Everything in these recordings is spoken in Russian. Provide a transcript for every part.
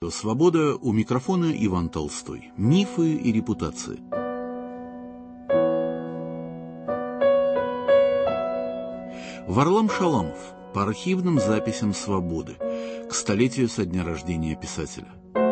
Радио «Свобода», у микрофона Иван Толстой. Мифы и репутации. Варлам Шаламов по архивным записям «Свободы» к столетию со дня рождения писателя.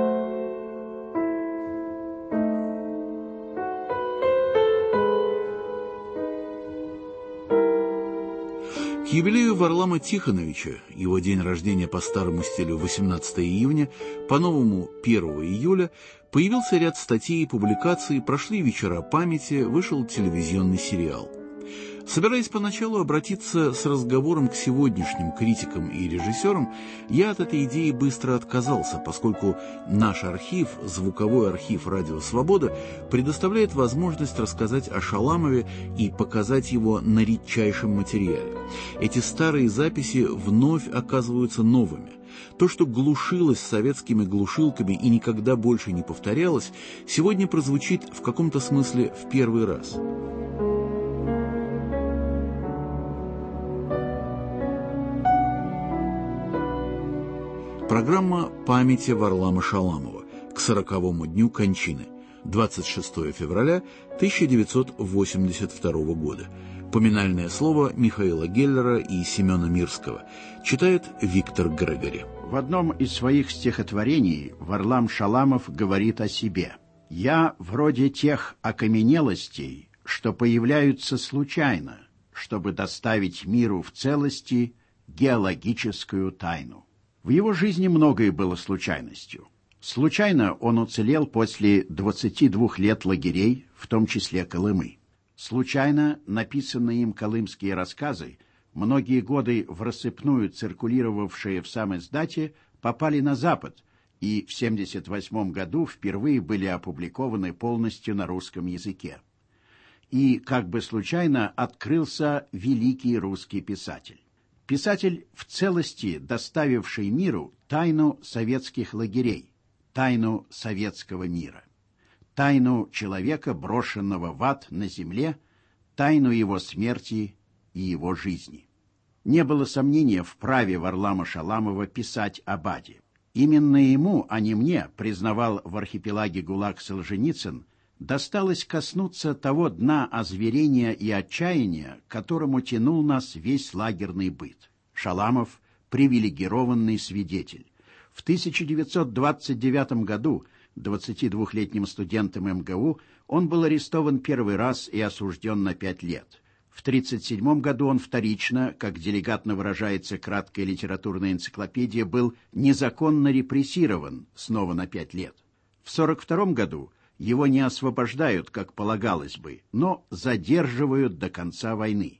К юбилею Варлама Тихоновича, его день рождения по старому стилю 18 июня, по новому 1 июля, появился ряд статей и публикаций, прошли вечера памяти, вышел телевизионный сериал. Собираясь поначалу обратиться с разговором к сегодняшним критикам и режиссерам, я от этой идеи быстро отказался, поскольку наш архив, звуковой архив «Радио Свобода», предоставляет возможность рассказать о Шаламове и показать его на редчайшем материале. Эти старые записи вновь оказываются новыми. То, что глушилось советскими глушилками и никогда больше не повторялось, сегодня прозвучит в каком-то смысле в первый раз. Программа памяти Варлама Шаламова к 40-му дню кончины, 26 февраля 1982 года. Поминальное слово Михаила Геллера и Семена Мирского. Читает Виктор Грегори. В одном из своих стихотворений Варлам Шаламов говорит о себе. «Я вроде тех окаменелостей, что появляются случайно, чтобы доставить миру в целости геологическую тайну». В его жизни многое было случайностью. Случайно он уцелел после 22 лет лагерей, в том числе Колымы. Случайно написанные им колымские рассказы, многие годы в рассыпную циркулировавшие в самиздате, попали на Запад и в 1978 году впервые были опубликованы полностью на русском языке. И как бы случайно открылся великий русский писатель. Писатель, в целости доставивший миру тайну советских лагерей, тайну советского мира, тайну человека, брошенного в ад на земле, тайну его смерти и его жизни. Не было сомнения в праве Варлама Шаламова писать об аде. Именно ему, а не мне, признавал в архипелаге ГУЛАГ Солженицын, досталось коснуться того дна озверения и отчаяния, к которому тянул нас весь лагерный быт. Шаламов – привилегированный свидетель. В 1929 году 22-летним студентом МГУ он был арестован первый раз и осужден на 5 лет. В 1937 году он вторично, как деликатно выражается краткая литературная энциклопедия, был незаконно репрессирован снова на 5 лет. В 1942 году его не освобождают, как полагалось бы, но задерживают до конца войны.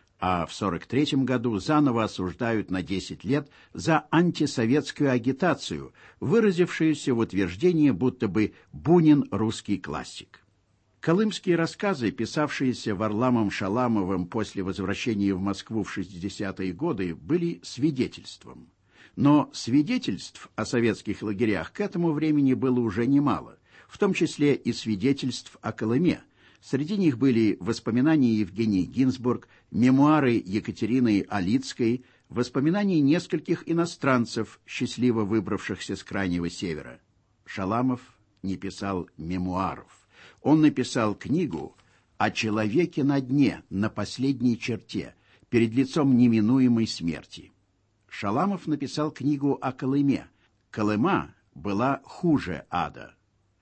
А в 1943 году заново осуждают на 10 лет за антисоветскую агитацию, выразившуюся в утверждении, будто бы Бунин русский классик. Колымские рассказы, писавшиеся Варламом Шаламовым после возвращения в Москву в 60-е годы, были свидетельством. Но свидетельств о советских лагерях к этому времени было уже немало, в том числе и свидетельств о Колыме. Среди них были воспоминания Евгении Гинзбург, мемуары Екатерины Алицкой, воспоминания нескольких иностранцев, счастливо выбравшихся с Крайнего Севера. Шаламов не писал мемуаров. Он написал книгу о человеке на дне, на последней черте, перед лицом неминуемой смерти. Шаламов написал книгу о Колыме. Колыма была хуже ада.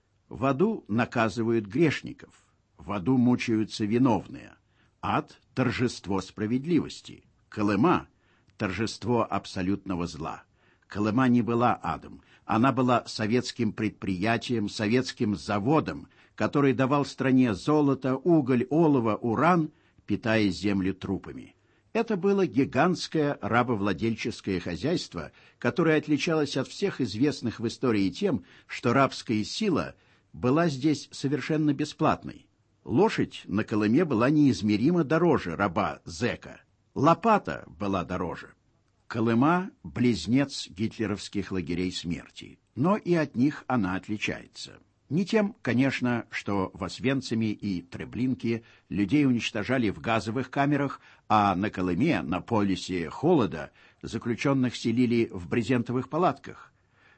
В аду наказывают грешников, в аду мучаются виновные. Ад – торжество справедливости. Колыма – торжество абсолютного зла. Колыма не была адом, она была советским предприятием, советским заводом, который давал стране золото, уголь, олово, уран, питая землю трупами. Это было гигантское рабовладельческое хозяйство, которое отличалось от всех известных в истории тем, что рабская сила была здесь совершенно бесплатной. Лошадь на Колыме была неизмеримо дороже раба зэка. Лопата была дороже. Колыма – близнец гитлеровских лагерей смерти, но и от них она отличается. Не тем, конечно, что в Освенциме и Треблинке людей уничтожали в газовых камерах, а на Колыме, на полюсе холода, заключенных селили в брезентовых палатках.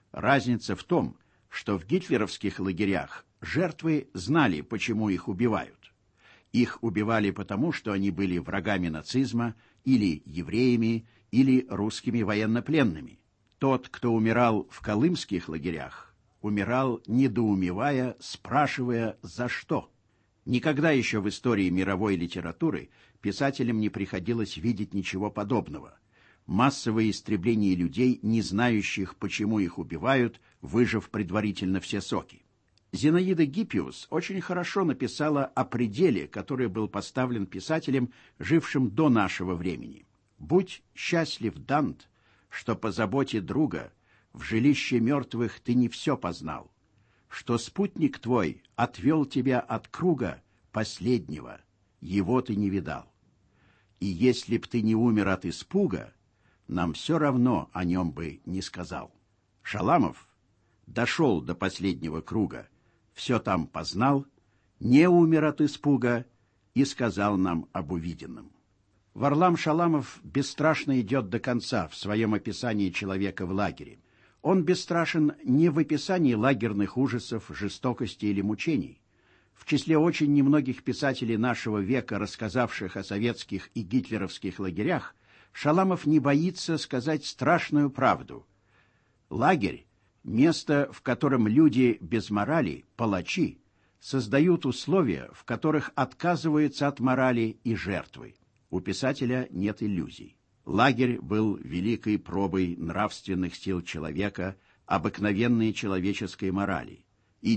Разница в том, что в гитлеровских лагерях жертвы знали, почему их убивают. Их убивали потому, что они были врагами нацизма, или евреями, или русскими военнопленными. Тот, кто умирал в колымских лагерях, умирал, недоумевая, спрашивая, за что. Никогда еще в истории мировой литературы писателям не приходилось видеть ничего подобного. Массовое истребление людей, не знающих, почему их убивают, выжав предварительно все соки. Зинаида Гиппиус очень хорошо написала о пределе, который был поставлен писателем, жившим до нашего времени. «Будь счастлив, Дант, что по заботе друга в жилище мертвых ты не все познал, что спутник твой отвел тебя от круга последнего, его ты не видал. И если б ты не умер от испуга, нам все равно о нем бы не сказал». Шаламов дошел до последнего круга, все там познал, не умер от испуга и сказал нам об увиденном. Варлам Шаламов бесстрашно идет до конца в своем описании человека в лагере. Он бесстрашен не в описании лагерных ужасов, жестокости или мучений. В числе очень немногих писателей нашего века, рассказавших о советских и гитлеровских лагерях, Шаламов не боится сказать страшную правду. Лагерь — место, в котором люди без морали, палачи, создают условия, в которых отказываются от морали и жертвы. У писателя нет иллюзий. Лагерь был великой пробой нравственных сил человека, обыкновенной человеческой морали, и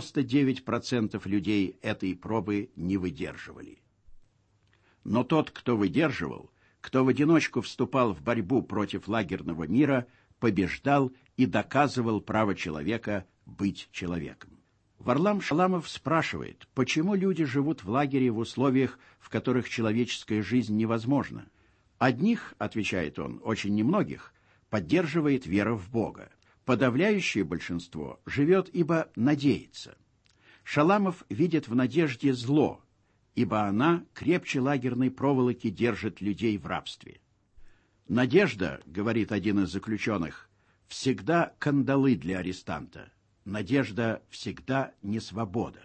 99% людей этой пробы не выдерживали. Но тот, кто выдерживал, кто в одиночку вступал в борьбу против лагерного мира, побеждал и доказывал право человека быть человеком. Варлам Шаламов спрашивает, почему люди живут в лагере в условиях, в которых человеческая жизнь невозможна. Одних, отвечает он, очень немногих, поддерживает вера в Бога. Подавляющее большинство живет, ибо надеется. Шаламов видит в надежде зло, ибо она крепче лагерной проволоки держит людей в рабстве. Надежда, говорит один из заключенных, всегда кандалы для арестанта. Надежда всегда не свобода.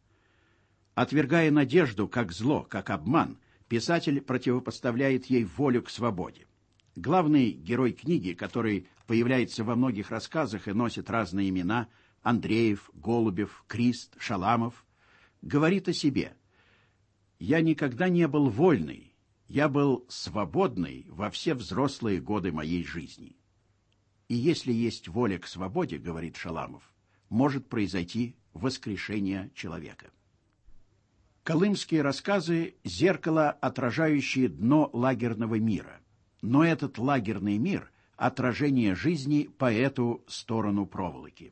Отвергая надежду как зло, как обман, писатель противопоставляет ей волю к свободе. Главный герой книги, который появляется во многих рассказах и носит разные имена, Андреев, Голубев, Крист, Шаламов, говорит о себе: «Я никогда не был вольный, я был свободный во все взрослые годы моей жизни». И если есть воля к свободе, говорит Шаламов, может произойти воскрешение человека. Колымские рассказы — зеркало, отражающее дно лагерного мира. Но этот лагерный мир — отражение жизни по эту сторону проволоки.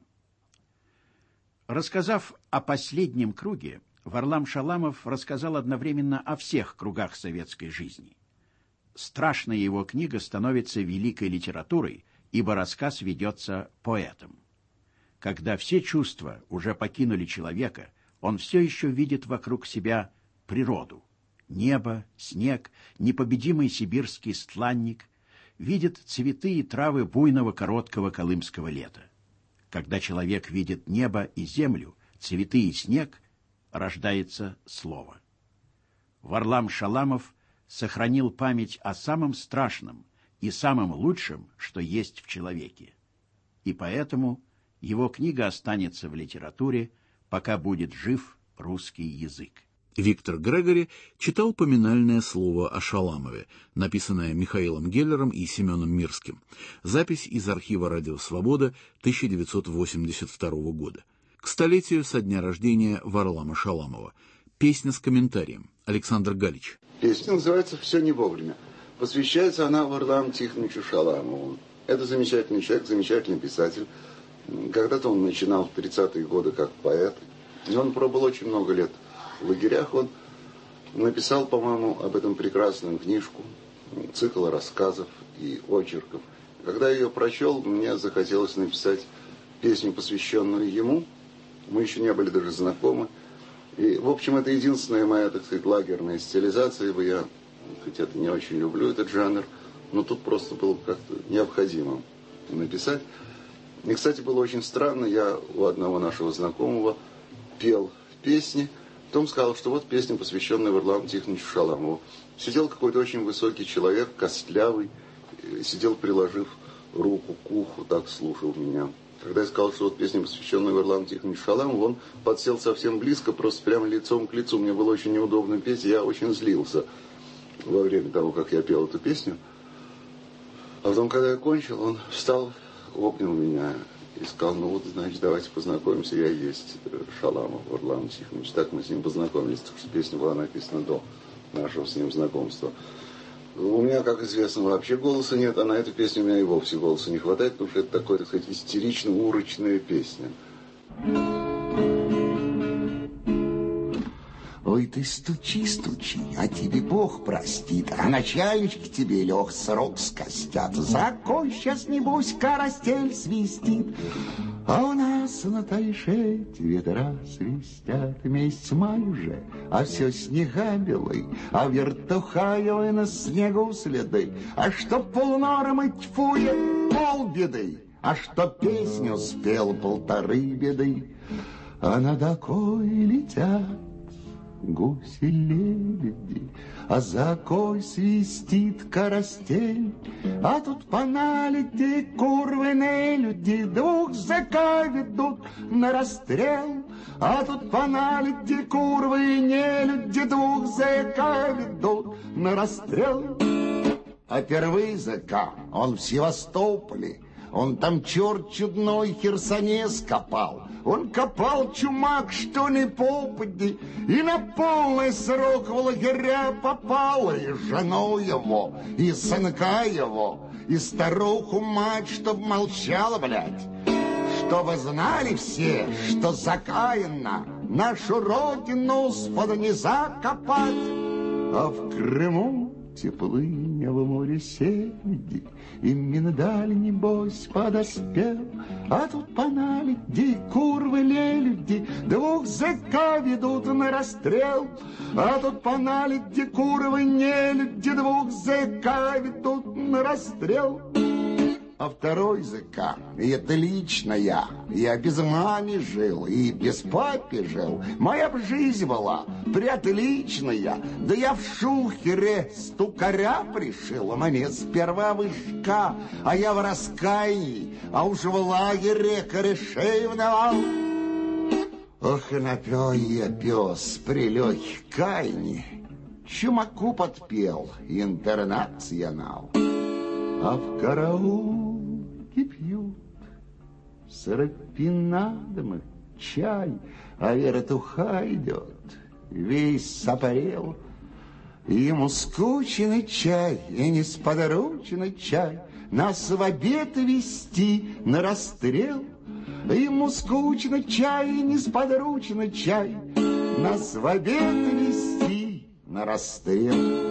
Рассказав о последнем круге, Варлам Шаламов рассказал одновременно о всех кругах советской жизни. Страшная его книга становится великой литературой, ибо рассказ ведется поэтом. Когда все чувства уже покинули человека, он все еще видит вокруг себя природу. Небо, снег, непобедимый сибирский стланник, видит цветы и травы буйного короткого колымского лета. Когда человек видит небо и землю, цветы и снег, рождается слово. Варлам Шаламов сохранил память о самом страшном и самом лучшем, что есть в человеке. И поэтому его книга останется в литературе, пока будет жив русский язык. Виктор Грегори читал поминальное слово о Шаламове, написанное Михаилом Геллером и Семеном Мирским. Запись из архива «Радио Свобода» 1982 года. К столетию со дня рождения Варлама Шаламова. Песня с комментарием. Александр Галич. Песня называется «Все не вовремя». Посвящается она Варламу Тихоновичу Шаламову. Это замечательный человек, замечательный писатель. Когда-то он начинал в 30-е годы как поэт. И он пробыл очень много лет в лагерях. Он написал, по-моему, об этом прекрасную книжку, цикл рассказов и очерков. Когда я ее прочел, мне захотелось написать песню, посвященную ему. Мы еще не были даже знакомы. И, в общем, это единственная моя, так сказать, лагерная стилизация, ибо я, хоть это не очень люблю этот жанр, но тут просто было как-то необходимо написать. И, кстати, было очень странно, я у одного нашего знакомого пел песни, потом сказал, что вот песня, посвященная Варламу Тихоновичу Шаламову. Сидел какой-то очень высокий человек, костлявый, сидел, приложив руку к уху, так слушал меня. Когда я сказал, что вот песня, посвященная Варламу Тихоновичу Шаламову, он подсел совсем близко, просто прямо лицом к лицу. Мне было очень неудобно петь, и я очень злился во время того, как я пел эту песню. А потом, когда я кончил, он встал, обнял меня и сказал, ну вот, значит, давайте познакомимся, я и есть Шаламов Варлам Тихонович. Так мы с ним познакомились, потому что песня была написана до нашего с ним знакомства. У меня, как известно, вообще голоса нет, а на эту песню у меня и вовсе голоса не хватает, потому что это такая, так сказать, истерично-урочная песня. Ой, ты стучи, стучи, а тебе Бог простит, а начальнички тебе лег срок скостят. За кой сейчас, небось, карастель свистит, а у нас на Тайшете ветра свистят. Месяц май уже, а все снега белый, а вертухаевы на снегу следы. А что полнормы тьфует, полбеды, а что песню спел, полторы беды. А над окой летят гуси-лебеди, а за окой свистит карастель. А тут по наледи курвы люди двух зэка ведут на расстрел. А тут по наледи курвы люди двух зэка ведут на расстрел. А первый зэка, он в Севастополе, он там черт чудной Херсонес копал. Он копал, чумак, что ни попади, и на полный срок в лагеря попал. И жену его, и сынка его, и старуху мать, чтоб молчала, блядь. Чтобы знали все, что закаянно нашу родину с-под низа копать. А в Крыму теплыня, в море селеди, и миндаль, небось, подоспел. А тут по наледи курвы лелюди двух зэка ведут на расстрел. А тут по наледи курвы нелюди двух зэка ведут на расстрел. А второй зэка, и это лично я без мамы жил, и без папы жил. Моя б жизнь была приотличная, да я в шухере стукаря пришил, а мне сперва вышка, а я в раскаянии, а уж в лагере корешей вновал. Ох, и напел я пес при легкой кайне, чумаку подпел интернационал. А в караулке пьют с рафинадом чай, а вертуха идет, весь сопорел. Ему скучный чай и несподручный чай, нас в обед вести на расстрел. Ему скучный чай и несподручный чай, нас в обед вести на расстрел.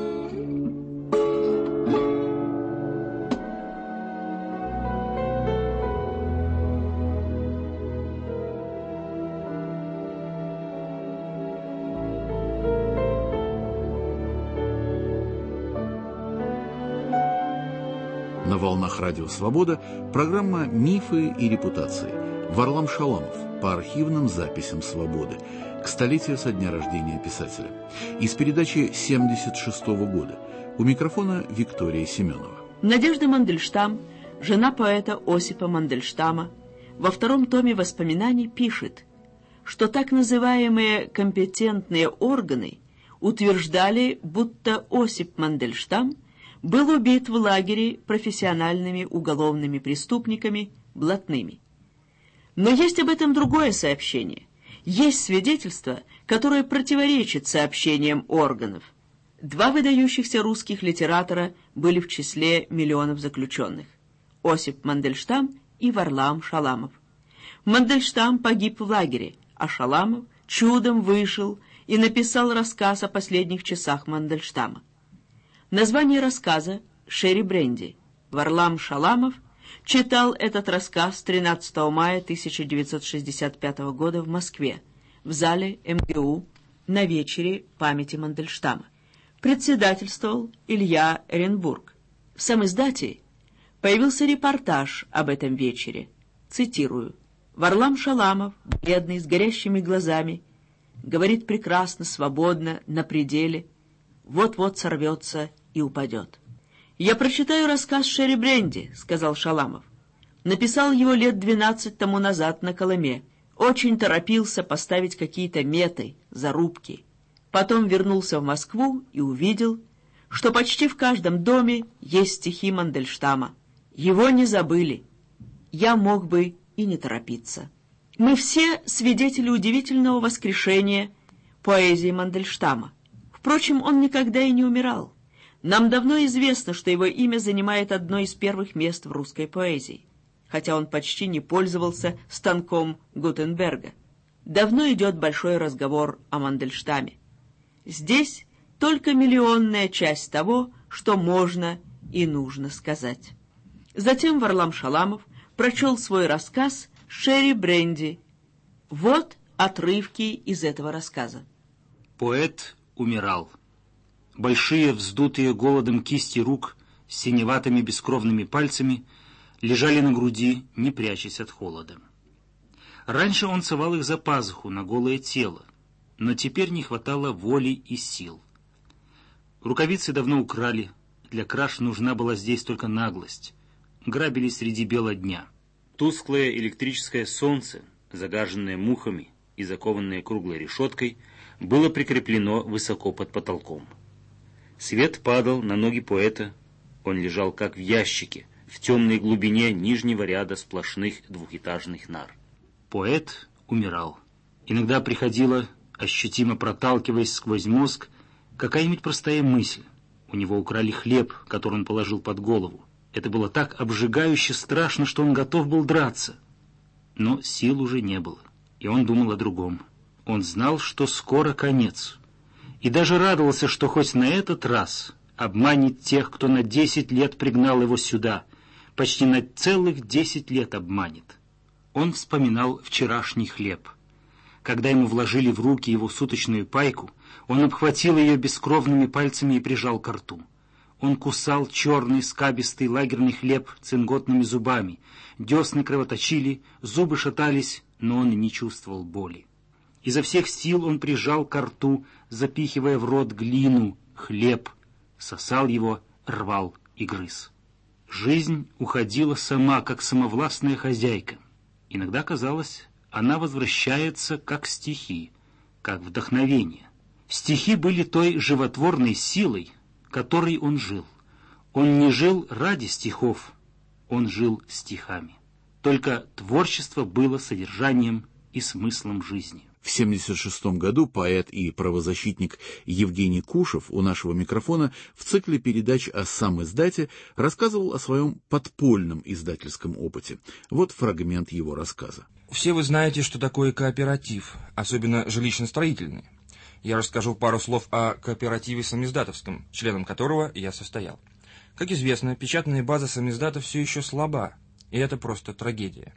На волнах радио «Свобода» программа «Мифы и репутации». Варлам Шаламов по архивным записям «Свободы» к столетию со дня рождения писателя. Из передачи 1976 года. У микрофона Виктория Семенова. Надежда Мандельштам, жена поэта Осипа Мандельштама, во втором томе воспоминаний пишет, что так называемые компетентные органы утверждали, будто Осип Мандельштам был убит в лагере профессиональными уголовными преступниками блатными. Но есть об этом другое сообщение. Есть свидетельство, которое противоречит сообщениям органов. Два выдающихся русских литератора были в числе миллионов заключенных: Осип Мандельштам и Варлам Шаламов. Мандельштам погиб в лагере, а Шаламов чудом вышел и написал рассказ о последних часах Мандельштама. Название рассказа «Шерри Бренди». Варлам Шаламов читал этот рассказ 13 мая 1965 года в Москве, в зале МГУ на вечере памяти Мандельштама. Председательствовал Илья Эренбург. В самиздате появился репортаж об этом вечере. Цитирую. «Варлам Шаламов, бледный, с горящими глазами, говорит прекрасно, свободно, на пределе, вот-вот сорвется и упадет». «Я прочитаю рассказ Шерри Бренди», — сказал Шаламов. «Написал его лет 12 тому назад на Колыме. Очень торопился поставить какие-то меты, зарубки. Потом вернулся в Москву и увидел, что почти в каждом доме есть стихи Мандельштама. Его не забыли. Я мог бы и не торопиться. Мы все свидетели удивительного воскрешения поэзии Мандельштама. Впрочем, он никогда и не умирал. Нам давно известно, что его имя занимает одно из первых мест в русской поэзии, хотя он почти не пользовался станком Гутенберга. Давно идет большой разговор о Мандельштаме. Здесь только миллионная часть того, что можно и нужно сказать. Затем Варлам Шаламов прочел свой рассказ «Шерри Бренди». Вот отрывки из этого рассказа. Поэт умирал. Большие, вздутые голодом кисти рук с синеватыми бескровными пальцами лежали на груди, не прячась от холода. Раньше он совал их за пазуху на голое тело, но теперь не хватало воли и сил. Рукавицы давно украли, для краж нужна была здесь только наглость. Грабили среди бела дня. Тусклое электрическое солнце, загаженное мухами и закованное круглой решеткой, было прикреплено высоко под потолком. Свет падал на ноги поэта, он лежал как в ящике, в темной глубине нижнего ряда сплошных двухэтажных нар. Поэт умирал. Иногда приходила, ощутимо проталкиваясь сквозь мозг, какая-нибудь простая мысль. У него украли хлеб, который он положил под голову. Это было так обжигающе страшно, что он готов был драться. Но сил уже не было, и он думал о другом. Он знал, что скоро конец. И даже радовался, что хоть на этот раз обманет тех, кто на 10 лет пригнал его сюда, почти на целых 10 лет обманет. Он вспоминал вчерашний хлеб. Когда ему вложили в руки его суточную пайку, он обхватил ее бескровными пальцами и прижал ко рту. Он кусал черный скабистый лагерный хлеб цинготными зубами. Десны кровоточили, зубы шатались, но он не чувствовал боли. Изо всех сил он прижал ко рту, запихивая в рот глину, хлеб, сосал его, рвал и грыз. Жизнь уходила сама, как самовластная хозяйка. Иногда казалось, она возвращается, как стихи, как вдохновение. Стихи были той животворной силой, которой он жил. Он не жил ради стихов, он жил стихами. Только творчество было содержанием и смыслом жизни. В 1976 году поэт и правозащитник Евгений Кушев у нашего микрофона в цикле передач о самиздате рассказывал о своем подпольном издательском опыте. Вот фрагмент его рассказа. Все вы знаете, что такое кооператив, особенно жилищно-строительный. Я расскажу пару слов о кооперативе самиздатовском, членом которого я состоял. Как известно, печатная база самиздата все еще слаба, и это просто трагедия.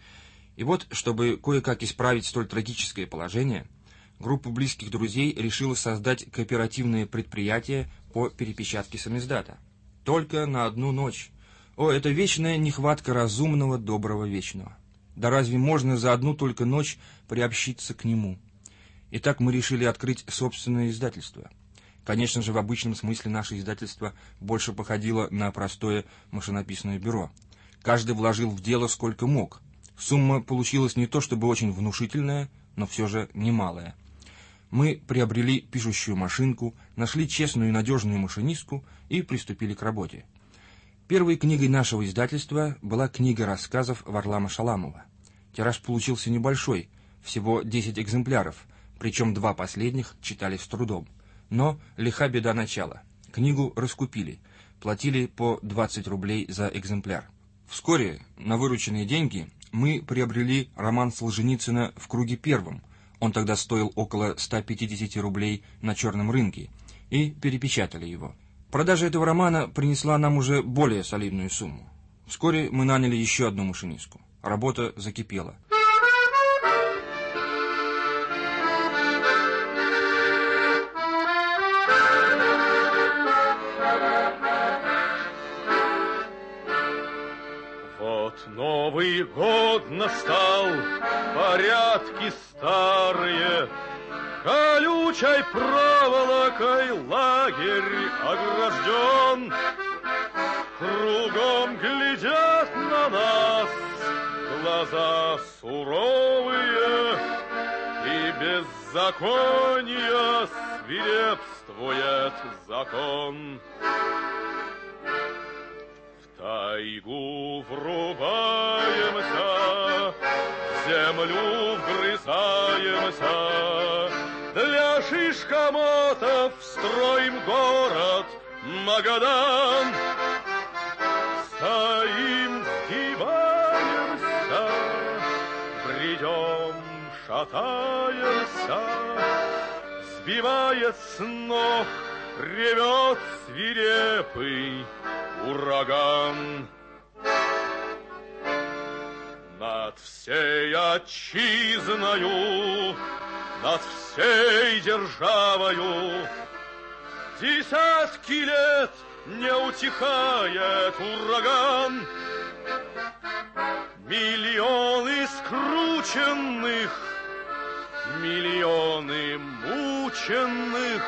И вот, чтобы кое-как исправить столь трагическое положение, группа близких друзей решила создать кооперативное предприятие по перепечатке самиздата. Только на одну ночь. О, это вечная нехватка разумного, доброго, вечного. Да разве можно за одну только ночь приобщиться к нему? Итак, мы решили открыть собственное издательство. Конечно же, в обычном смысле наше издательство больше походило на простое машинописное бюро. Каждый вложил в дело сколько мог. Сумма получилась не то чтобы очень внушительная, но все же немалая. Мы приобрели пишущую машинку, нашли честную и надежную машинистку и приступили к работе. Первой книгой нашего издательства была книга рассказов Варлама Шаламова. Тираж получился небольшой, всего 10 экземпляров, причем 2 последних читались с трудом. Но лиха беда начала. Книгу раскупили, платили по 20 рублей за экземпляр. Вскоре на вырученные деньги мы приобрели роман Солженицына «В круге первом». Он тогда стоил около 150 рублей на черном рынке, и перепечатали его. Продажа этого романа принесла нам уже более солидную сумму. Вскоре мы наняли еще одну машинистку. Работа закипела. Вот Новый год настал, порядки старые, колючей проволокой лагерь огражден. Кругом глядят на нас глаза суровые, и беззаконие свирепствует закон. В тайгу врубаемся, в землю вгрызаемся, для шишкомотов строим город Магадан. Стоим, сгибаемся, бредем, шатаемся, сбивает с ног, ревет свирепый ураган. Над всей отчизною, над всей державою десятки лет не утихает ураган. Миллионы скрученных, миллионы мученных,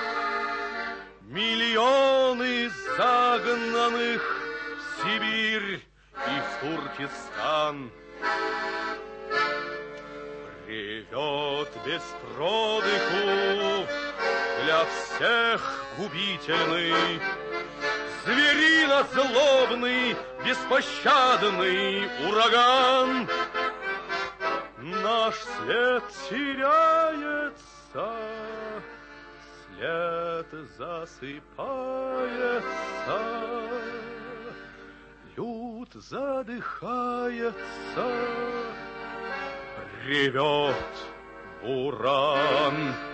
миллионы загнанных в Сибирь и в Туркестан. Ревет без продыху для всех губительный, зверино-злобный, беспощадный ураган. Наш след теряется, след засыпается, люд задыхается, ревет буран.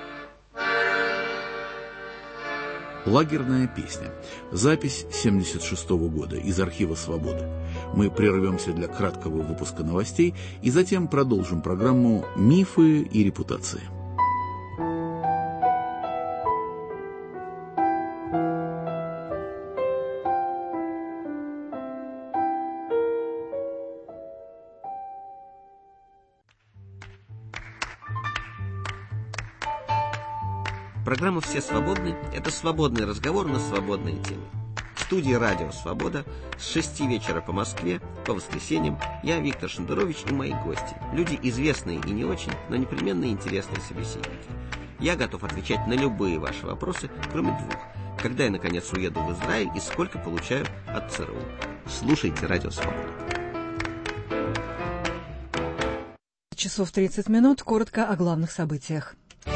Лагерная песня. Запись 1976 года из архива «Свободы». Мы прервемся для краткого выпуска новостей и затем продолжим программу «Мифы и репутации». Программа «Все свободны» — это свободный разговор на свободные темы. В студии «Радио Свобода» с 6 вечера по Москве, по воскресеньям, я, Виктор Шендерович, и мои гости. Люди известные и не очень, но непременно интересные собеседники. Я готов отвечать на любые ваши вопросы, кроме двух. Когда я, наконец, уеду в Израиль и сколько получаю от ЦРУ. Слушайте «Радио Свобода». Часов 30 минут. Коротко о главных событиях.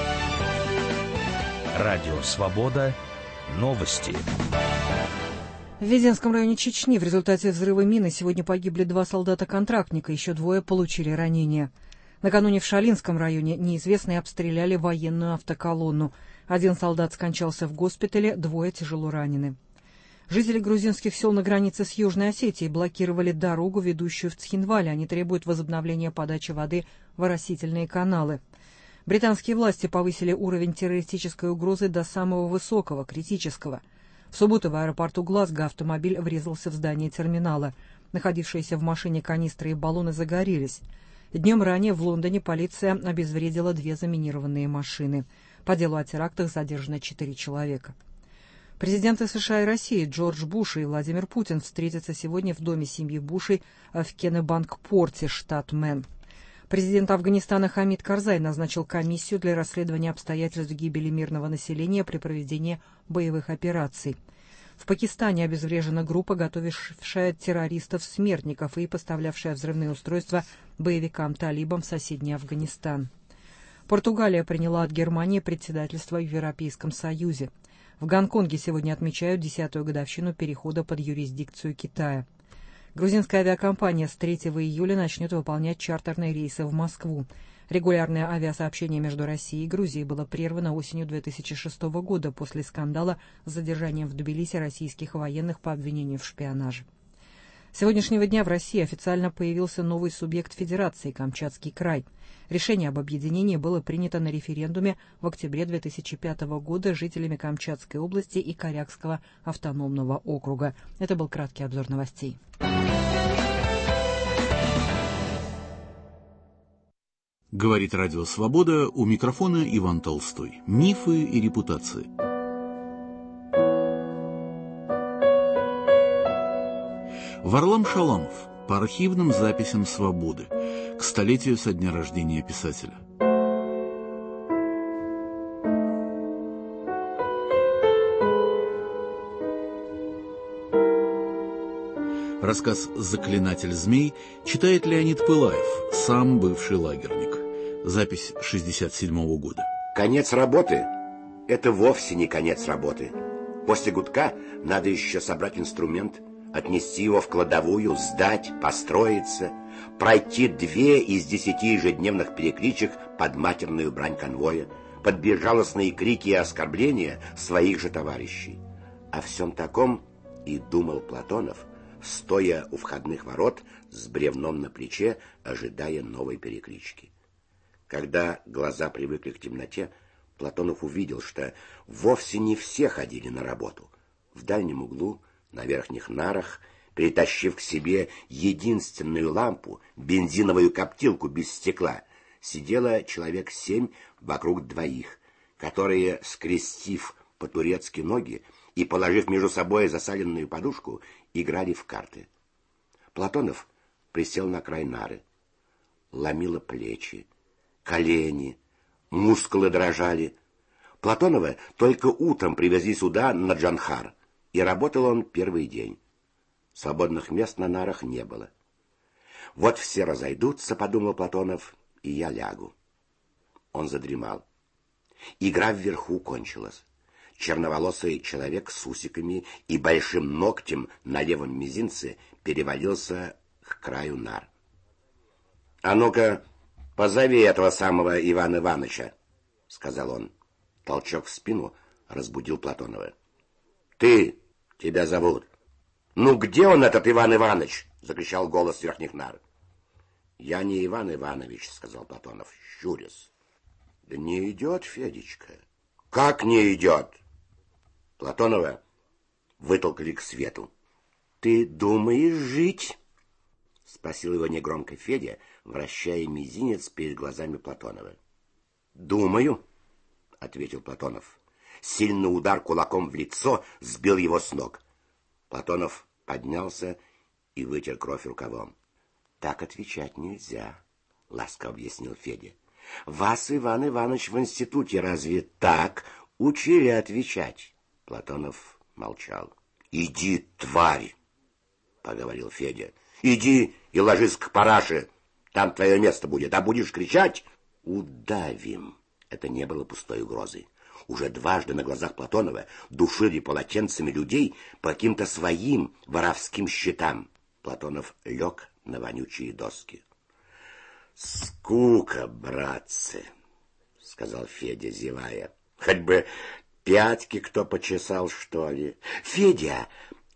Радио «Свобода». Новости. В Веденском районе Чечни в результате взрыва мины сегодня погибли 2 солдата-контрактника, еще 2 получили ранения. Накануне в Шалинском районе неизвестные обстреляли военную автоколонну. 1 солдат скончался в госпитале, 2 тяжело ранены. Жители грузинских сел на границе с Южной Осетией блокировали дорогу, ведущую в Цхинваль. Они требуют возобновления подачи воды в оросительные каналы. Британские власти повысили уровень террористической угрозы до самого высокого, критического. В субботу в аэропорту Глазго автомобиль врезался в здание терминала. Находившиеся в машине канистры и баллоны загорелись. Днем ранее в Лондоне полиция обезвредила 2 заминированные машины. По делу о терактах задержано 4 человека. Президенты США и России Джордж Буш и Владимир Путин встретятся сегодня в доме семьи Бушей в Кеннебанк-порте, штат Мэн. Президент Афганистана Хамид Карзай назначил комиссию для расследования обстоятельств гибели мирного населения при проведении боевых операций. В Пакистане обезврежена группа, готовившая террористов-смертников и поставлявшая взрывные устройства боевикам-талибам в соседний Афганистан. Португалия приняла от Германии председательство в Европейском Союзе. В Гонконге сегодня отмечают 10-ю годовщину перехода под юрисдикцию Китая. Грузинская авиакомпания с 3 июля начнет выполнять чартерные рейсы в Москву. Регулярное авиасообщение между Россией и Грузией было прервано осенью 2006 года после скандала с задержанием в Тбилиси российских военных по обвинению в шпионаже. С сегодняшнего дня в России официально появился новый субъект Федерации – Камчатский край. Решение об объединении было принято на референдуме в октябре 2005 года жителями Камчатской области и Корякского автономного округа. Это был краткий обзор новостей. Говорит Радио Свобода, у микрофона Иван Толстой. Мифы и репутации. Варлам Шаламов по архивным записям «Свободы» к столетию со дня рождения писателя. Рассказ «Заклинатель змей» читает Леонид Пылаев, сам бывший лагерник. Запись 1967 года. Конец работы – это вовсе не конец работы. После гудка надо еще собрать инструмент, отнести его в кладовую, сдать, построиться, пройти 2 из 10 ежедневных перекличек под матерную брань конвоя, под безжалостные крики и оскорбления своих же товарищей. О всем таком и думал Платонов, стоя у входных ворот с бревном на плече, ожидая новой переклички. Когда глаза привыкли к темноте, Платонов увидел, что вовсе не все ходили на работу. В дальнем углу, на верхних нарах, притащив к себе единственную лампу, бензиновую коптилку без стекла, сидело человек 7 вокруг 2, которые, скрестив по-турецки ноги и положив между собой засаленную подушку, играли в карты. Платонов присел на край нары. Ломило плечи, колени, мускулы дрожали. Платонова только утром привезли сюда, на Джанхар, и работал он первый день. Свободных мест на нарах не было. Вот все разойдутся, подумал Платонов, и я лягу. Он задремал. Игра вверху кончилась. Черноволосый человек с усиками и большим ногтем на левом мизинце перевалился к краю нар. — А ну-ка, позови этого самого Ивана Ивановича, — сказал он. Толчок в спину разбудил Платонова. — Ты, тебя зовут. — Ну где он, этот Иван Иванович? — закричал голос с верхних нар. — Я не Иван Иванович, — сказал Платонов, щурясь. — Да не идет, Федечка. — Как не идет? Платонова вытолкали к свету. — Ты думаешь жить? — спросил его негромко Федя, вращая мизинец перед глазами Платонова. — Думаю, — ответил Платонов. Сильный удар кулаком в лицо сбил его с ног. Платонов поднялся и вытер кровь рукавом. — Так отвечать нельзя, — ласково объяснил Федя. — Вас, Иван Иванович, в институте разве так учили отвечать? Платонов молчал. — Иди, тварь, — поговорил Федя. — Иди и ложись к параше, там твое место будет, а будешь кричать — удавим. Это не было пустой угрозой. Уже дважды на глазах Платонова душили полотенцами людей по каким-то своим воровским счетам. Платонов лег на вонючие доски. — Скука, братцы, — сказал Федя, зевая. — Хоть бы пятки кто почесал, что ли. — Федя,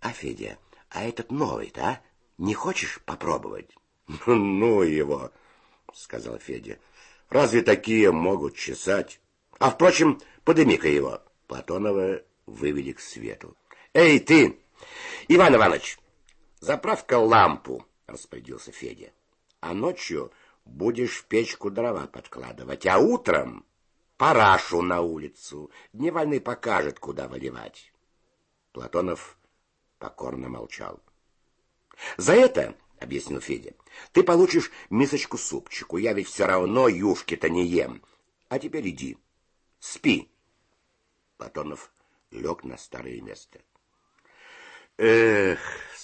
а этот новый-то, а? Не хочешь попробовать? — Ну его, — сказал Федя. — Разве такие могут чесать? А, впрочем, подыми-ка его. Платонова вывели к свету. — Эй, ты, Иван Иванович, заправь-ка лампу, — распорядился Федя. — А ночью будешь в печку дрова подкладывать, а утром парашу на улицу. Дневальный покажет, куда выливать. Платонов покорно молчал. — За это, — объяснил Федя, — ты получишь мисочку супчику. Я ведь все равно юшки-то не ем. А теперь иди, спи. Платонов лег на старое место. — Эх,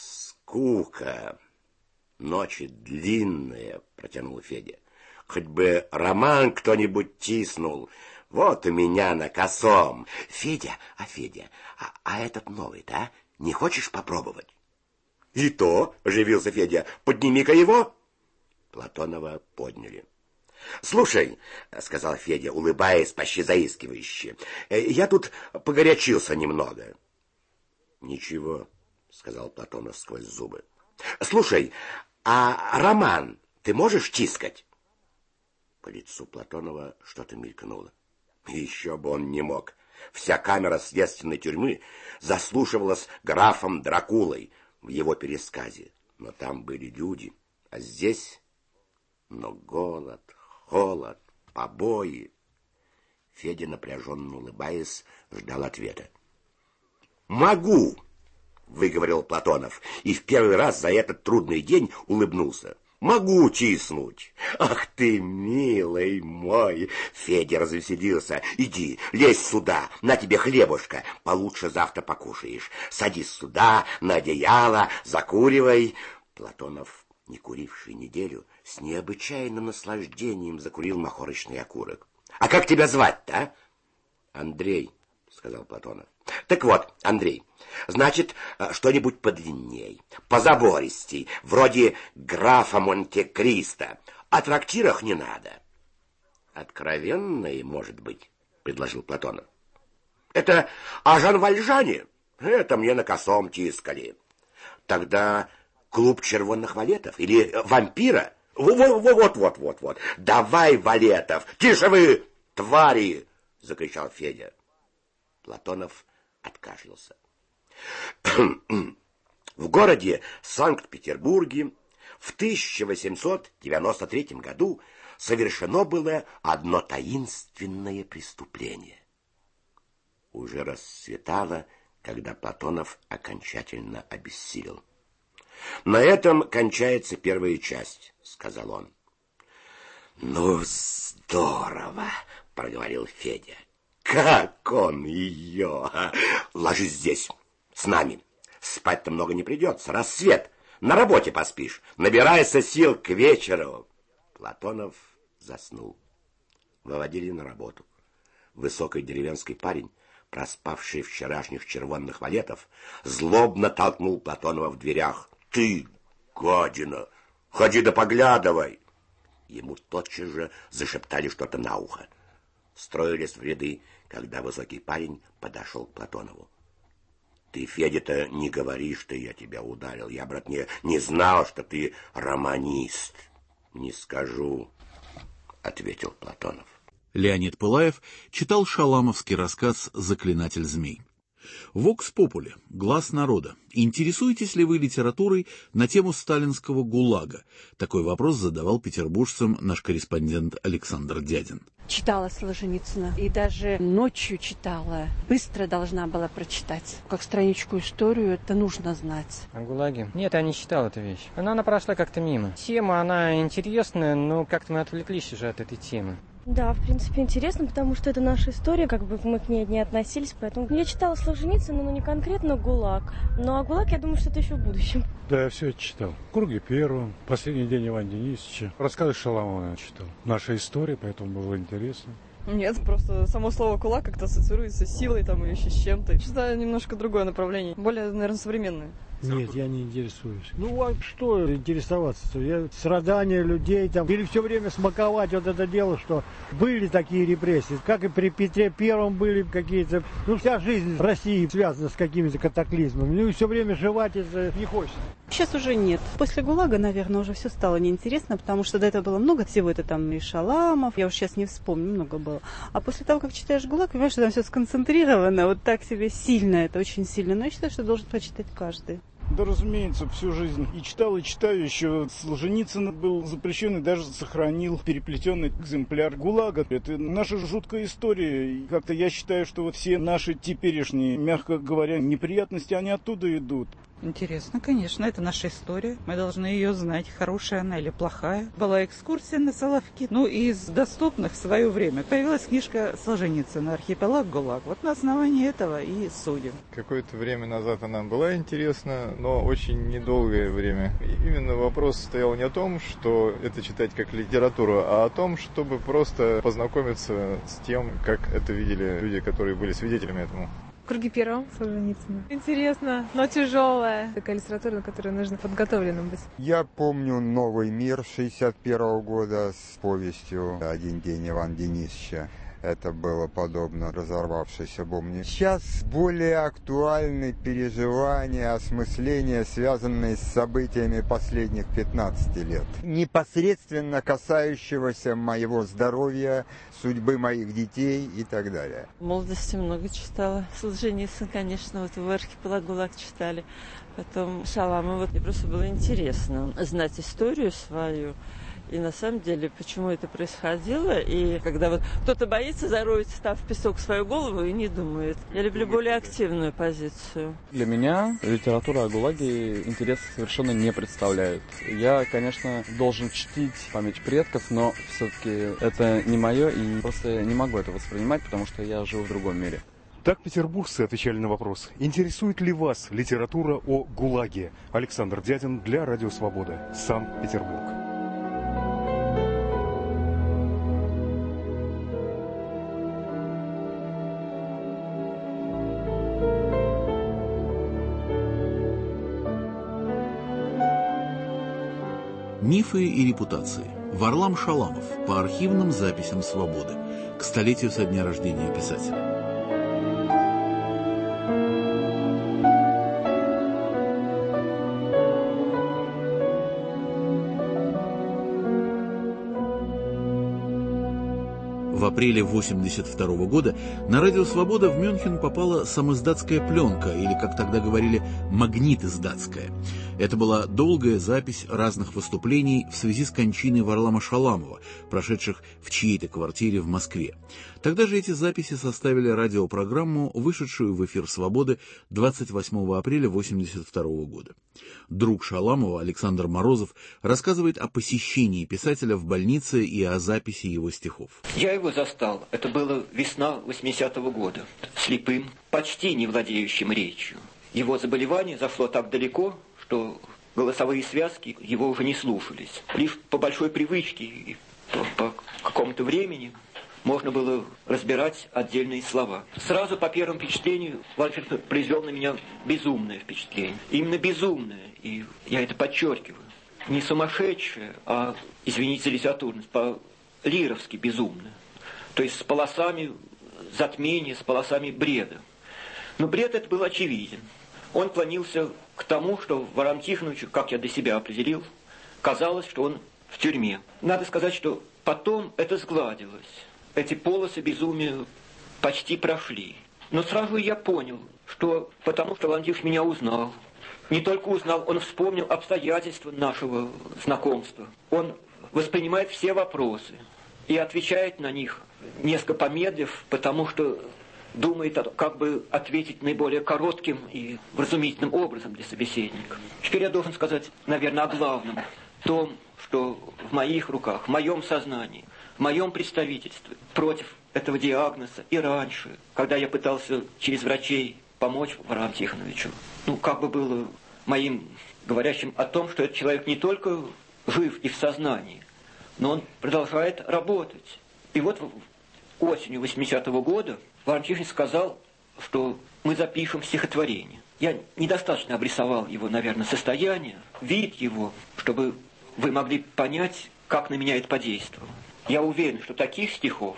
скука, ночи длинные, — протянул Федя. Хоть бы роман кто-нибудь тиснул. Вот у меня на косом. Федя, а этот новый-то, а? Не хочешь попробовать? — И то, — оживился Федя, — подними-ка его. Платонова подняли. — Слушай, — сказал Федя, улыбаясь почти заискивающе, — я тут погорячился немного. — Ничего, — сказал Платонов сквозь зубы. — Слушай, а роман ты можешь тискать? По лицу Платонова что-то мелькнуло. Еще бы он не мог. Вся камера следственной тюрьмы заслушивалась графом Дракулой в его пересказе. Но там были люди, а здесь... Но голод, холод, побои. Федя, напряженно улыбаясь, ждал ответа. «Могу!» — выговорил Платонов, и в первый раз за этот трудный день улыбнулся. «Могу чиснуть!» «Ах ты, милый мой!» Федя развеселился. «Иди, лезь сюда, на тебе хлебушка, получше завтра покушаешь. Садись сюда, на одеяло, закуривай». Платонов, не куривший неделю, с необычайным наслаждением закурил махорочный окурок. «А как тебя звать-то, а?» «Андрей», — сказал Платонов. «Так вот, Андрей, значит, что-нибудь подлинней, позабористей, вроде графа Монте-Кристо. О трактирах не надо». «Откровенные, может быть», — предложил Платонов. «Это о Жан Вальжане? Это мне на косом тискали. Тогда клуб червонных валетов или вампира? Вот. Давай валетов. Тише вы, твари!» — закричал Федя. Платонов откашлялся. В городе Санкт-Петербурге в 1893 году совершено было одно таинственное преступление. Уже расцветало, когда Платонов окончательно обессилел. «На этом кончается первая часть», — сказал он. «Ну, здорово», — проговорил Федя. «Как он ее! Ложись здесь, с нами. Спать-то много не придется. Рассвет. На работе поспишь. Набирайся сил к вечеру». Платонов заснул. Выводили на работу. Высокий деревенский парень, проспавший вчерашних червонных валетов, злобно толкнул Платонова в дверях. «Ты, гадина, ходи да поглядывай!» Ему тотчас же зашептали что-то на ухо. Строились в ряды, когда высокий парень подошел к Платонову. «Ты, Федя-то, не говори, что я тебя ударил. Я, брат, не знал, что ты романист». «Не скажу», — ответил Платонов. Леонид Пылаев читал шаламовский рассказ «Заклинатель змей». Вокс попули, глаз народа. Интересуетесь ли вы литературой на тему сталинского ГУЛАГа? Такой вопрос задавал петербуржцам наш корреспондент Александр Дядин. Читала Солженицына и даже ночью читала. Быстро должна была прочитать. Как страничку историю, это нужно знать. О ГУЛАГе? Нет, я не читал эту вещь. Она прошла как-то мимо. Тема, она интересная, но как-то мы отвлеклись уже от этой темы. Да, в принципе, интересно, потому что это наша история, как бы мы к ней не относились, поэтому я читала Солженицына, но не конкретно ГУЛАГ. Но о ГУЛАГе, я думаю, что это еще в будущем. Да, я все это читал. «Круги первого», «Последний день Ивана Денисовича», рассказы Шаламова я читал. Наша история, поэтому было интересно. Нет, просто само слово «кулак» как-то ассоциируется с силой там или еще с чем-то. Читаю немножко другое направление, более, наверное, современное. Нет, я не интересуюсь. Ну, а что интересоваться-то? Я страдания людей там. Или все время смаковать вот это дело, что были такие репрессии. Как и при Петре Первом были какие-то... Ну, вся жизнь России связана с какими-то катаклизмами. Ну, и все время жевать это не хочется. Сейчас уже нет. После ГУЛАГа, наверное, уже все стало неинтересно, потому что до этого было много всего. Это там и Шаламов, я уж сейчас не вспомню, много было. А после того, как читаешь ГУЛАГ, понимаешь, что там все сконцентрировано, вот так себе сильно, это очень сильно. Но я считаю, что должен прочитать каждый. Да, разумеется, всю жизнь и читал, и читаю еще. Солженицын был запрещен и даже сохранил переплетенный экземпляр ГУЛАГа. Это наша жуткая история. И как-то я считаю, что вот все наши теперешние, мягко говоря, неприятности, они оттуда идут. Интересно, конечно, это наша история. Мы должны ее знать, хорошая она или плохая. Была экскурсия на Соловки. Ну, из доступных в свое время появилась книжка Солженицына «Архипелаг ГУЛАГ». Вот на основании этого и судим. Какое-то время назад она была интересна, но очень недолгое время. И именно вопрос стоял не о том, что это читать как литературу, а о том, чтобы просто познакомиться с тем, как это видели люди, которые были свидетелями этому. «Круги первого» Солженицына. Интересно, но тяжелая. Такая литература, на которую нужно подготовленным быть. Я помню «Новый мир» 1961 года с повестью «Один день Ивана Денисовича». Это было подобно разорвавшейся бомбе. Сейчас более актуальны переживания, осмысления, связанные с событиями последних 15 лет. Непосредственно касающегося моего здоровья, судьбы моих детей и так далее. В молодости много читала. Солженицын, конечно, вот в «Архипелаг ГУЛАГ» читали. Потом Шаламова. Мне просто было интересно знать историю свою. И на самом деле, почему это происходило, и когда вот кто-то боится зароется там в песок свою голову и не думает. Я люблю более активную позицию. Для меня литература о ГУЛАГе интерес совершенно не представляет. Я, конечно, должен чтить память предков, но все-таки это не мое, и просто не могу это воспринимать, потому что я живу в другом мире. Так петербуржцы отвечали на вопрос: интересует ли вас литература о ГУЛАГе? Александр Дядин для Радио Свобода, Санкт-Петербург. Мифы и репутации. Варлам Шаламов по архивным записям «Свободы» к столетию со дня рождения писателя. В апреле 1982 года на Радио Свобода в Мюнхен попала самиздатская пленка, или, как тогда говорили, магнитиздатская. Это была долгая запись разных выступлений в связи с кончиной Варлама Шаламова, прошедших в чьей-то квартире в Москве. Тогда же эти записи составили радиопрограмму, вышедшую в эфир «Свободы» 28 апреля 1982 года. Друг Шаламова, Александр Морозов, рассказывает о посещении писателя в больнице и о записи его стихов. Я его застал, это была весна 80-го года, слепым, почти не владеющим речью. Его заболевание зашло так далеко, что голосовые связки его уже не слушались. Лишь по большой привычке и по какому-то времени можно было разбирать отдельные слова. Сразу по первому впечатлению Вальфер произвел на меня безумное впечатление. Именно безумное, и я это подчеркиваю. Не сумасшедшее, а, извините за литературность, по-лировски безумное. То есть с полосами затмения, с полосами бреда. Но бред этот был очевиден. Он клонился к тому, что Варлам Тихоновичу, как я для себя определил, казалось, что он в тюрьме. Надо сказать, что потом это сгладилось. Эти полосы безумия почти прошли. Но сразу я понял, что потому что Варлам Тихонович меня узнал. Не только узнал, он вспомнил обстоятельства нашего знакомства. Он воспринимает все вопросы и отвечает на них, несколько помедлив, потому что думает, как бы ответить наиболее коротким и вразумительным образом для собеседника. Теперь я должен сказать, наверное, о главном. Том, что в моих руках, в моем сознании, в моем представительстве против этого диагноза и раньше, когда я пытался через врачей помочь Варламу Тихоновичу, как бы было моим говорящим о том, что этот человек не только жив и в сознании, но он продолжает работать. И вот осенью 80-го года Варлам Тихонович сказал, что мы запишем стихотворение. Я недостаточно обрисовал его, наверное, состояние, вид его, чтобы вы могли понять, как на меня это подействовало. Я уверен, что таких стихов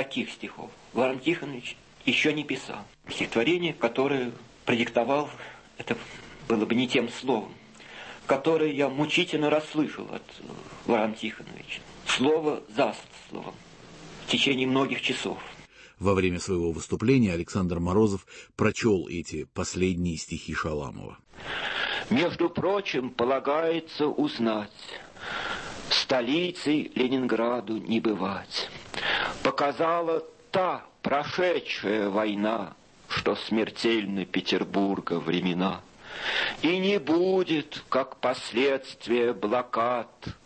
Варлам Тихонович еще не писал. Стихотворение, которое продиктовал, это было бы не тем словом, которое я мучительно расслышал от Варлама Тихоновича. Слово за словом. В течение многих часов. Во время своего выступления Александр Морозов прочел эти последние стихи Шаламова. «Между прочим, полагается узнать, столицей Ленинграду не бывать. Показала та прошедшая война, что смертельны Петербурга времена. И не будет, как последствие блокад,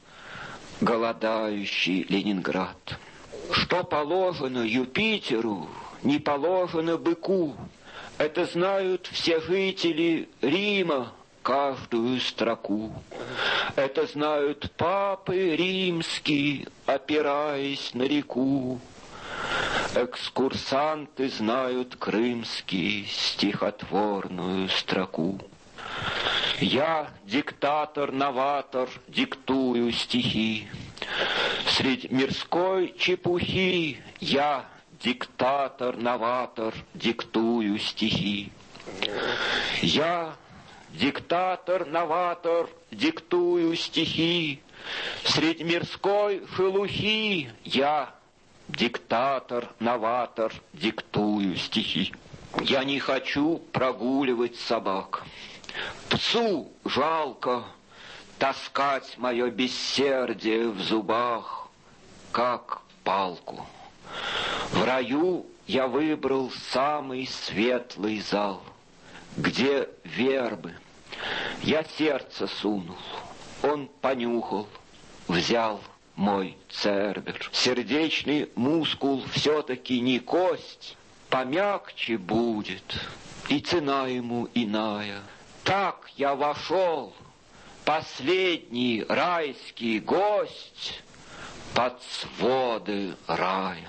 голодающий Ленинград. Что положено Юпитеру, не положено быку. Это знают все жители Рима, каждую строку. Это знают папы римские, опираясь на реку. Экскурсанты знают крымские стихотворную строку. Я, диктатор-новатор, диктую стихи. Средь мирской чепухи я, диктатор-новатор, диктую стихи. Я, диктатор-новатор, диктую стихи. Средь мирской шелухи я, диктатор-новатор, диктую стихи. Я не хочу прогуливать собак. Псу жалко, таскать мое бессердие в зубах, как палку. В раю я выбрал самый светлый зал, где вербы. Я сердце сунул, он понюхал, взял мой цербер. Сердечный мускул все-таки не кость, помягче будет, и цена ему иная. Так я вошел, последний райский гость, под своды рая.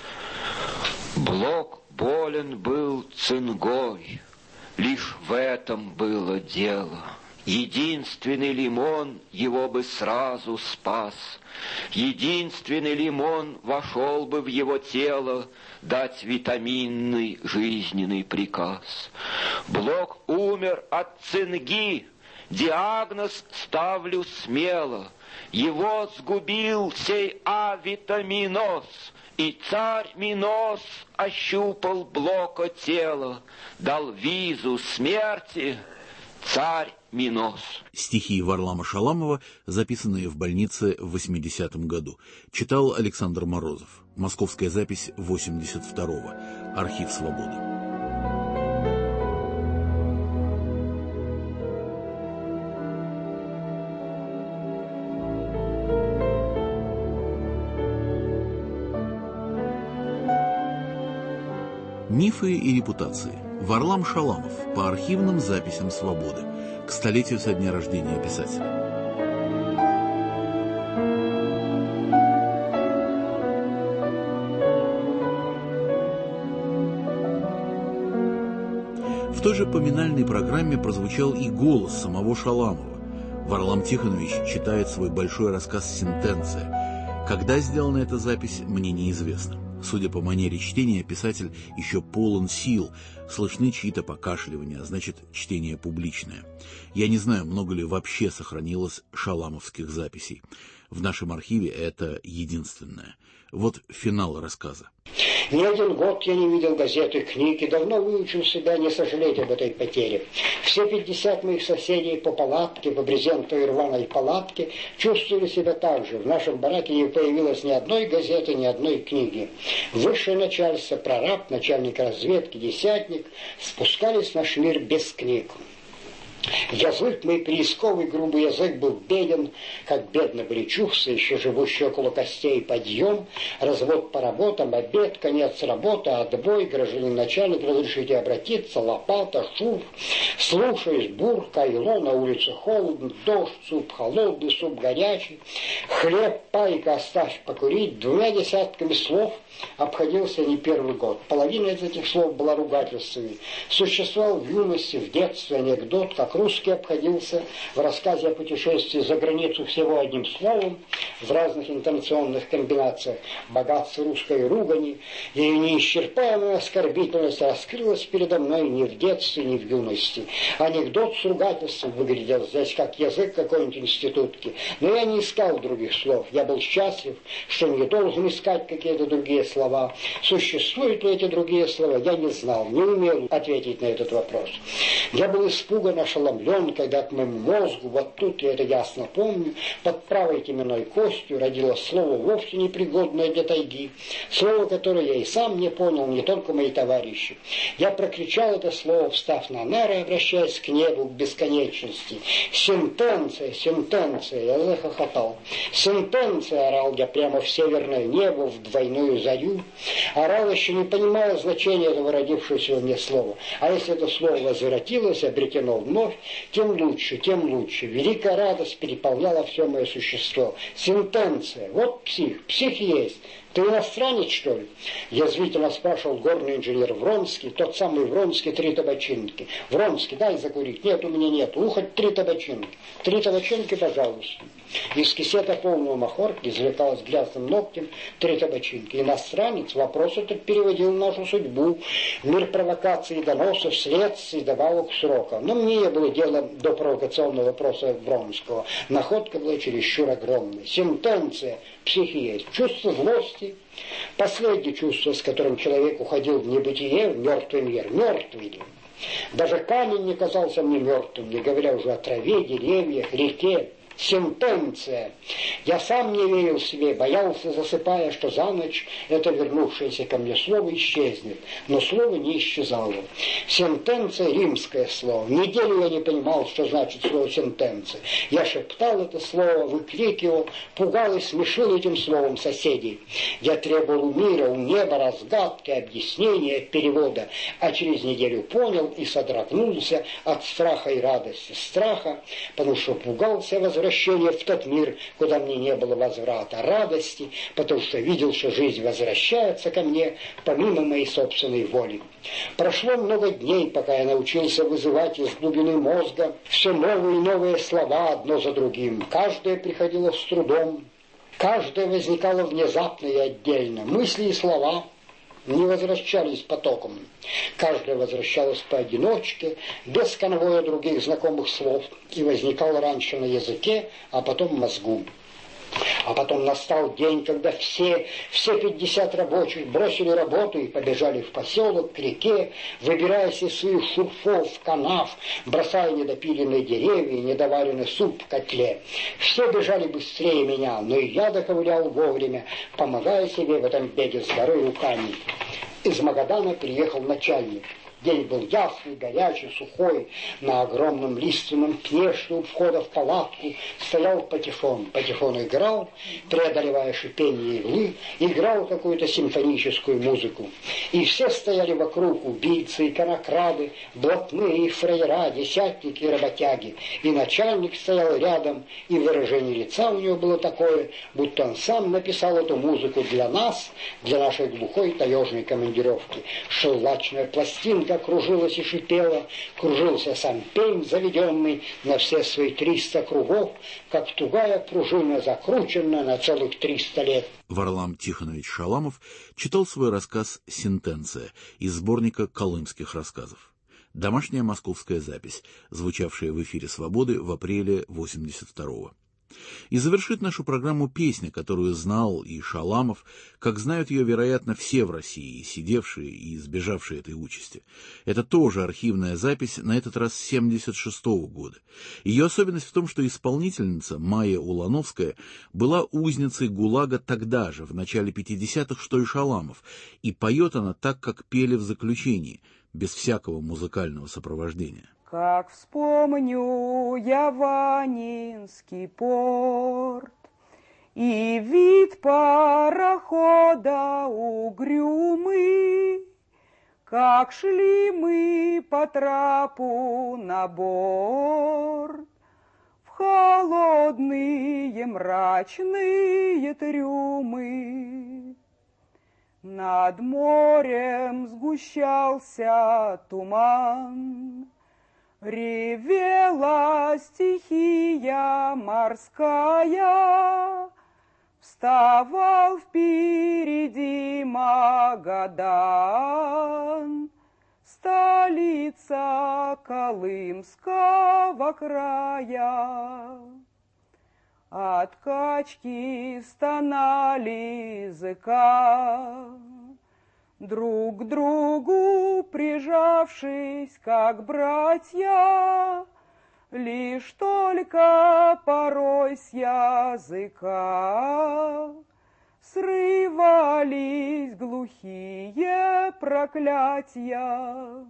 Блок болен был цингой, лишь в этом было дело. Единственный лимон его бы сразу спас. Единственный лимон вошел бы в его тело дать витаминный жизненный приказ. Блок умер от цинги, диагноз ставлю смело. Его сгубил сей авитаминоз, и царь Минос ощупал Блока тело, дал визу смерти царь Минос. Стихи Варлама Шаламова, записанные в больнице в 80-м году. Читал Александр Морозов. Московская запись 82-го. Архив «Свободы». Мифы и репутации. Варлам Шаламов по архивным записям «Свободы» к столетию со дня рождения писателя. В той же поминальной программе прозвучал и голос самого Шаламова. Варлам Тихонович читает свой большой рассказ «Сентенция». Когда сделана эта запись, мне неизвестно. Судя по манере чтения, писатель еще полон сил, слышны чьи-то покашливания, а значит, чтение публичное. Я не знаю, много ли вообще сохранилось шаламовских записей. В нашем архиве это единственное. Вот финал рассказа. Не один год я не видел газеты, книги, давно выучил себя не сожалеть об этой потере. Все 50 моих соседей по палатке, по брезентовой рваной палатке чувствовали себя так же. В нашем бараке не появилось ни одной газеты, ни одной книги. Высшее начальство, прораб, начальник разведки, десятник спускались в наш мир без книг. Язык мой, приисковый грубый язык, был беден, как бедно были чувства, еще живущие около костей, подъем, развод по работам, обед, конец работы, отбой, гражданин начальник, разрешите обратиться, лопата, шур, слушаюсь, бур, кайло, на улице холодно, дождь, суп холодный, суп горячий, хлеб, пайка, оставь покурить, 2 десятками слов обходился не первый год. Половина из этих слов была ругательствами. Существовал в юности, в детстве анекдот, как русский обходился в рассказе о путешествии за границу всего одним словом, в разных интонационных комбинациях. Богатство русской ругани, ее неисчерпаемая оскорбительность раскрылась передо мной ни в детстве, ни в юности. Анекдот с ругательством выглядел здесь как язык какой-нибудь институтки. Но я не искал других слов. Я был счастлив, что не должен искать какие-то другие слова. Существуют ли эти другие слова, я не знал, не умел ответить на этот вопрос. Я был испуган, ошеломлен, когда к моему мозгу, вот тут я это ясно помню, под правой теменной костью родилось слово, вовсе непригодное для тайги. Слово, которое я и сам не понял, не только мои товарищи. Я прокричал это слово, встав на нары, обращаясь к небу, к бесконечности. «Сентенция, сентенция!» Я захохотал. «Сентенция!» — орал я прямо в северное небо, в двойную зарю. Орал, еще не понимая значения этого родившегося во мне слова. А если это слово возвратилось, обретено вновь, тем лучше, тем лучше. Великая радость переполняла все мое существо. Сентенция. Вот псих. Псих есть. Ты иностранец, что ли? Язвительно спрашивал горный инженер Вронский, тот самый Вронский, 3 табачинки. Вронский, дай закурить. Нет, у меня нет. Хоть 3 табачинки. 3 табачинки, пожалуйста. Из кисета полного махорки извлекалось грязным ногтем 3 табачинки. Иностранец вопрос этот переводил нашу судьбу. Мир провокаций и доносов, следствий, добавок срока. Но мне не было дела до провокационного вопроса Вронского. Находка была чересчур огромная. Сентенция. Психи есть. Чувство злости. Последнее чувство, с которым человек уходил в небытие, в мертвый мир. Мертвый ли? Даже камень не казался мне мертвым, не говоря уже о траве, деревьях, реке. Сентенция. Я сам не верил себе, боялся, засыпая, что за ночь это вернувшееся ко мне слово исчезнет. Но слово не исчезало. Сентенция — римское слово. Неделю я не понимал, что значит слово сентенция. Я шептал это слово, выкрикивал, пугал и смешил этим словом соседей. Я требовал у мира, у неба разгадки, объяснения, перевода. А через неделю понял и содрогнулся от страха и радости. Страха, потому что пугался возвращения в тот мир, куда мне не было возврата, радости, потому что видел, что жизнь возвращается ко мне помимо моей собственной воли. Прошло много дней, пока я научился вызывать из глубины мозга все новые и новые слова одно за другим. Каждое приходило с трудом, каждое возникало внезапно и отдельно. Мысли и слова не возвращались потоком. Каждая возвращалась поодиночке, без конвоя других знакомых слов, и возникала раньше на языке, а потом в мозгу. А потом настал день, когда все 50 рабочих бросили работу и побежали в поселок, к реке, выбираясь из своих шурфов, канав, бросая недопиленные деревья и недоваренный суп в котле. Все бежали быстрее меня, но и я доковылял вовремя, помогая себе в этом беге с горы руками. Из Магадана приехал начальник. День был ясный, горячий, сухой. На огромном лиственном пне, что у входа в палатку, стоял патефон. Патефон играл, преодолевая шипение иглы, играл какую-то симфоническую музыку. И все стояли вокруг, убийцы и конокрады, блатные и фраера, десятники и работяги. И начальник стоял рядом, и выражение лица у него было такое, будто он сам написал эту музыку для нас, для нашей глухой таежной командировки. Шеллачная пластинка кружилась и шипела, кружился сам пень, заведенный на все свои 300 кругов, как тугая пружина, закрученная на целых 300 лет. Варлам Тихонович Шаламов читал свой рассказ «Сентенция» из сборника колымских рассказов. Домашняя московская запись, звучавшая в эфире «Свободы» в апреле 1982-го. И завершит нашу программу песня, которую знал и Шаламов, как знают ее, вероятно, все в России, сидевшие и избежавшие этой участи. Это тоже архивная запись, на этот раз 1976 года. Ее особенность в том, что исполнительница Майя Улановская была узницей ГУЛАГа тогда же, в начале 50-х, что и Шаламов, и поет она так, как пели в заключении, без всякого музыкального сопровождения. Как вспомню я Ванинский порт и вид парохода угрюмый, как шли мы по трапу на борт в холодные мрачные трюмы. Над морем сгущался туман, ревела стихия морская, вставал впереди Магадан, столица Колымского края. От качки стонали языка, друг к другу прижавшись, как братья, лишь только порой с языка срывались глухие проклятия.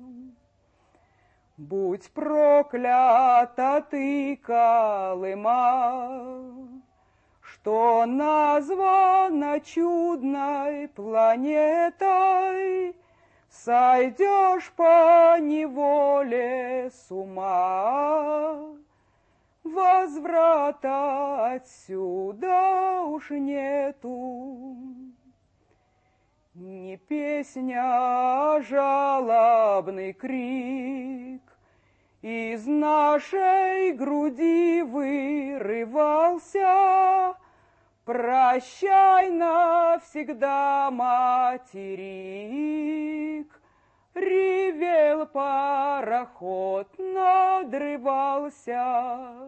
Будь проклята ты, Колыма, что названа чудной планетой, сойдешь по неволе с ума. Возврата отсюда уж нету. Не песня, а жалобный крик из нашей груди вырывался. Прощай навсегда, материк, ревел пароход, надрывался.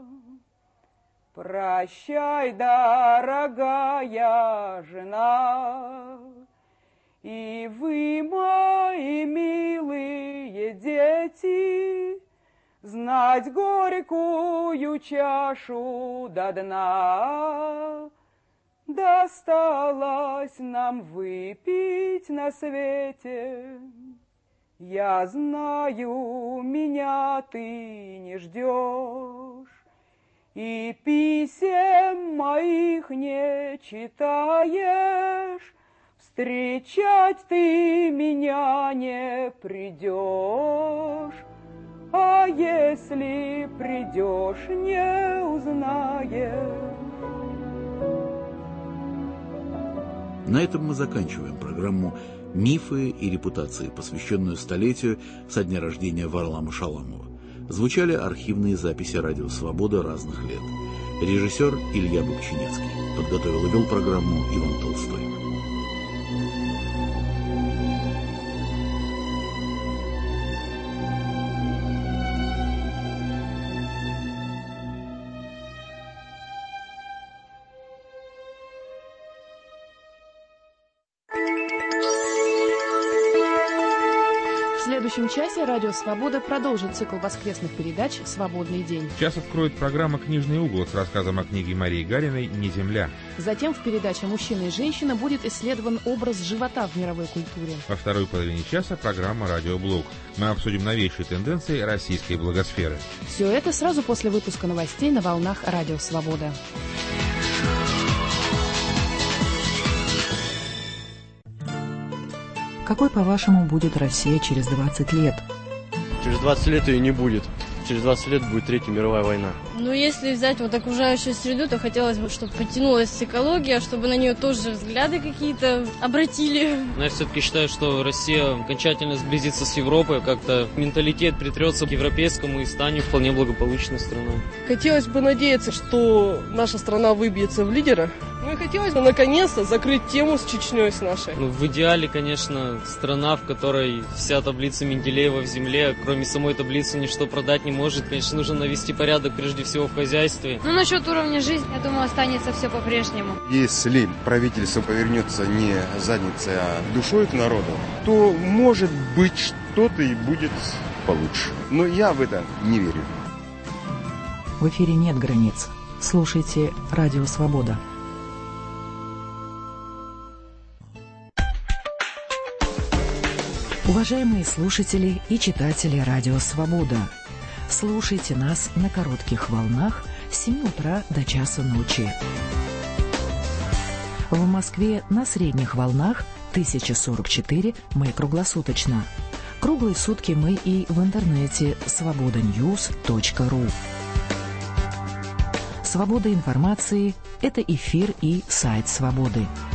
Прощай, дорогая жена, и вы, мои милые дети, знать горькую чашу до дна. Досталось нам выпить на свете. Я знаю, меня ты не ждешь, и писем моих не читаешь. Встречать ты меня не придешь, а если придешь, не узнаешь. На этом мы заканчиваем программу «Мифы и репутации», посвященную столетию со дня рождения Варлама Шаламова. Звучали архивные записи «Радио Свобода» разных лет. Режиссер Илья Богчинецкий. Подготовил и вел программу Иван Толстой. В следующем часе «Радио Свобода» продолжит цикл воскресных передач «Свободный день». Час откроет программа «Книжный угол» с рассказом о книге Марии Гариной «Не земля». Затем в передаче «Мужчина и женщина» будет исследован образ живота в мировой культуре. Во второй половине часа программа «Радиоблог». Мы обсудим новейшие тенденции российской блогосферы. Все это сразу после выпуска новостей на волнах «Радио Свобода». Какой, по-вашему, будет Россия через 20 лет? Через 20 лет ее не будет. Через 20 лет будет Третья мировая война. Ну, если взять вот окружающую среду, то хотелось бы, чтобы подтянулась экология, чтобы на нее тоже взгляды какие-то обратили. Но я все-таки считаю, что Россия окончательно сблизится с Европой, как-то менталитет притрется к европейскому и станет вполне благополучной страной. Хотелось бы надеяться, что наша страна выбьется в лидера. Ну и хотелось бы наконец-то закрыть тему с Чечней, с нашей. Ну, в идеале, конечно, страна, в которой вся таблица Менделеева в земле, кроме самой таблицы ничто продать не может. Конечно, нужно навести порядок прежде всего в хозяйстве. Ну, насчет уровня жизни, я думаю, останется все по-прежнему. Если правительство повернется не задницей, а душой к народу, то, может быть, что-то и будет получше. Но я в это не верю. В эфире нет границ. Слушайте «Радио Свобода». Уважаемые слушатели и читатели «Радио Свобода», слушайте нас на коротких волнах с 7 утра до часу ночи. В Москве на средних волнах 1044 мы круглосуточно. Круглые сутки мы и в интернете svobodanews.ru. Свобода информации – это эфир и сайт «Свободы».